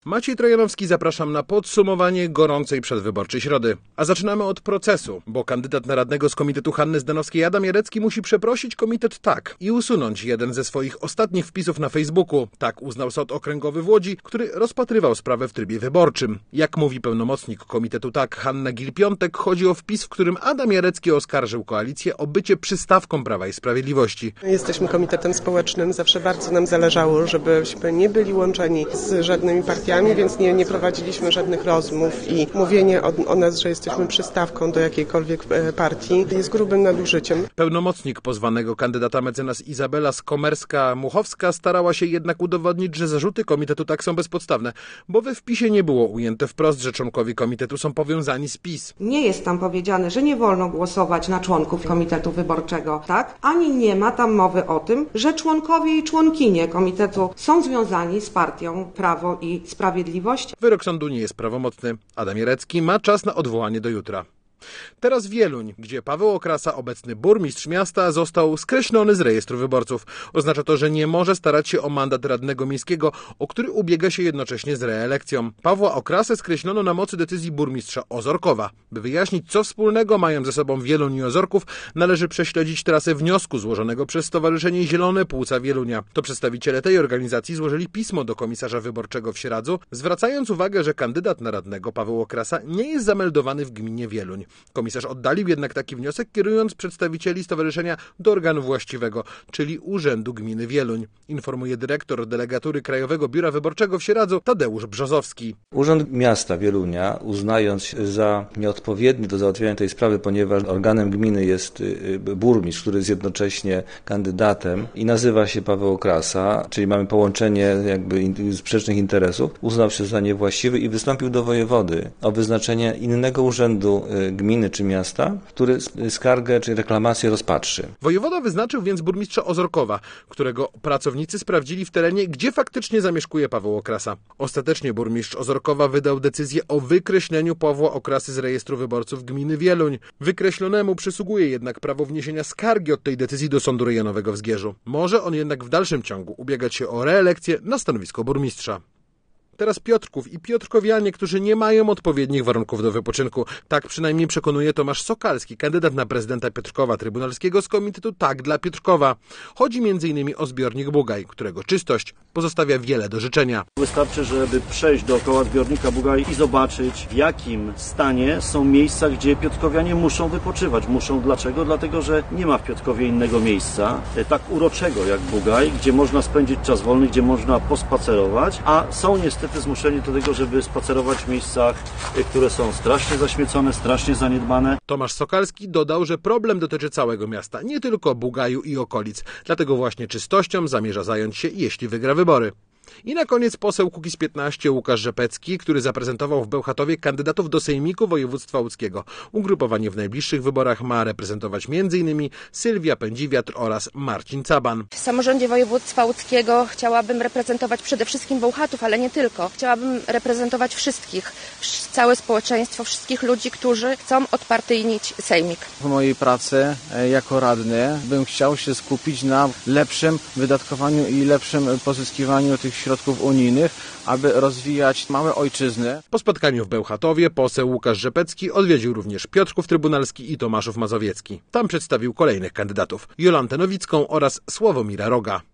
Maciej Trojanowski, zapraszam na podsumowanie gorącej przedwyborczej środy. A zaczynamy od procesu, bo kandydat na radnego z komitetu Hanny Zdanowskiej Adam Jarecki musi przeprosić komitet TAK i usunąć jeden ze swoich ostatnich wpisów na Facebooku. Tak uznał Sąd Okręgowy w Łodzi, który rozpatrywał sprawę w trybie wyborczym. Jak mówi pełnomocnik komitetu TAK Hanna Gil-Piątek, chodzi o wpis, w którym Adam Jarecki oskarżył koalicję o bycie przystawką Prawa i Sprawiedliwości. Jesteśmy komitetem społecznym, zawsze bardzo nam zależało, żebyśmy nie byli łączeni z żadnymi partiami, więc nie prowadziliśmy żadnych rozmów i mówienie o nas, że jesteśmy przystawką do jakiejkolwiek partii, jest grubym nadużyciem. Pełnomocnik pozwanego kandydata mecenas Izabela Skomerska-Muchowska starała się jednak udowodnić, że zarzuty komitetu TAK są bezpodstawne, bo we wpisie nie było ujęte wprost, że członkowie komitetu są powiązani z PiS. Nie jest tam powiedziane, że nie wolno głosować na członków komitetu wyborczego, tak? Ani nie ma tam mowy o tym, że członkowie i członkinie komitetu są związani z partią Prawo i Sprawiedliwość. Wyrok sądu nie jest prawomocny. Adam Jarecki ma czas na odwołanie do jutra. Teraz Wieluń, gdzie Paweł Okrasa, obecny burmistrz miasta, został skreślony z rejestru wyborców. Oznacza to, że nie może starać się o mandat radnego miejskiego, o który ubiega się jednocześnie z reelekcją. Pawła Okrasę skreślono na mocy decyzji burmistrza Ozorkowa. By wyjaśnić, co wspólnego mają ze sobą Wieluń i Ozorków, należy prześledzić trasę wniosku złożonego przez Stowarzyszenie Zielone Płuca Wielunia. To przedstawiciele tej organizacji złożyli pismo do komisarza wyborczego w Sieradzu, zwracając uwagę, że kandydat na radnego Paweł Okrasa nie jest zameldowany w gminie Wieluń. Komisarz oddalił jednak taki wniosek, kierując przedstawicieli stowarzyszenia do organu właściwego, czyli Urzędu Gminy Wieluń, informuje dyrektor delegatury Krajowego Biura Wyborczego w Sieradzu Tadeusz Brzozowski. Urząd Miasta Wielunia, uznając za nieodpowiedni do załatwienia tej sprawy, ponieważ organem gminy jest burmistrz, który jest jednocześnie kandydatem i nazywa się Paweł Okrasa, czyli mamy połączenie sprzecznych interesów, uznał się za niewłaściwy i wystąpił do wojewody o wyznaczenie innego urzędu gminy czy miasta, który skargę czy reklamację rozpatrzy. Wojewoda wyznaczył więc burmistrza Ozorkowa, którego pracownicy sprawdzili w terenie, gdzie faktycznie zamieszkuje Paweł Okrasa. Ostatecznie burmistrz Ozorkowa wydał decyzję o wykreśleniu Pawła Okrasy z rejestru wyborców gminy Wieluń. Wykreślonemu przysługuje jednak prawo wniesienia skargi od tej decyzji do Sądu Rejonowego w Zgierzu. Może on jednak w dalszym ciągu ubiegać się o reelekcję na stanowisko burmistrza. Teraz Piotrków i piotrkowianie, którzy nie mają odpowiednich warunków do wypoczynku. Tak przynajmniej przekonuje Tomasz Sokalski, kandydat na prezydenta Piotrkowa Trybunalskiego z komitetu TAK dla Piotrkowa. Chodzi m.in. o zbiornik Bugaj, którego czystość pozostawia wiele do życzenia. Wystarczy, żeby przejść dookoła zbiornika Bugaj i zobaczyć, w jakim stanie są miejsca, gdzie piotrkowianie muszą wypoczywać. Muszą dlaczego? Dlatego, że nie ma w Piotrkowie innego miejsca tak uroczego jak Bugaj, gdzie można spędzić czas wolny, gdzie można pospacerować, a są niestety zmuszeni do tego, żeby spacerować w miejscach, które są strasznie zaśmiecone, strasznie zaniedbane. Tomasz Sokalski dodał, że problem dotyczy całego miasta, nie tylko Bugaju i okolic. Dlatego właśnie czystością zamierza zająć się, jeśli wygra wybory. I na koniec poseł Kukiz15 Łukasz Rzepecki, który zaprezentował w Bełchatowie kandydatów do Sejmiku Województwa Łódzkiego. Ugrupowanie w najbliższych wyborach ma reprezentować m.in. Sylwia Pędziwiatr oraz Marcin Caban. W samorządzie województwa łódzkiego chciałabym reprezentować przede wszystkim Bełchatów, ale nie tylko. Chciałabym reprezentować wszystkich, całe społeczeństwo, wszystkich ludzi, którzy chcą odpartyjnić Sejmik. W mojej pracy jako radny bym chciał się skupić na lepszym wydatkowaniu i lepszym pozyskiwaniu tych środków unijnych, aby rozwijać małe ojczyzny. Po spotkaniu w Bełchatowie poseł Łukasz Rzepecki odwiedził również Piotrków Trybunalski i Tomaszów Mazowiecki. Tam przedstawił kolejnych kandydatów: Jolantę Nowicką oraz Sławomira Roga.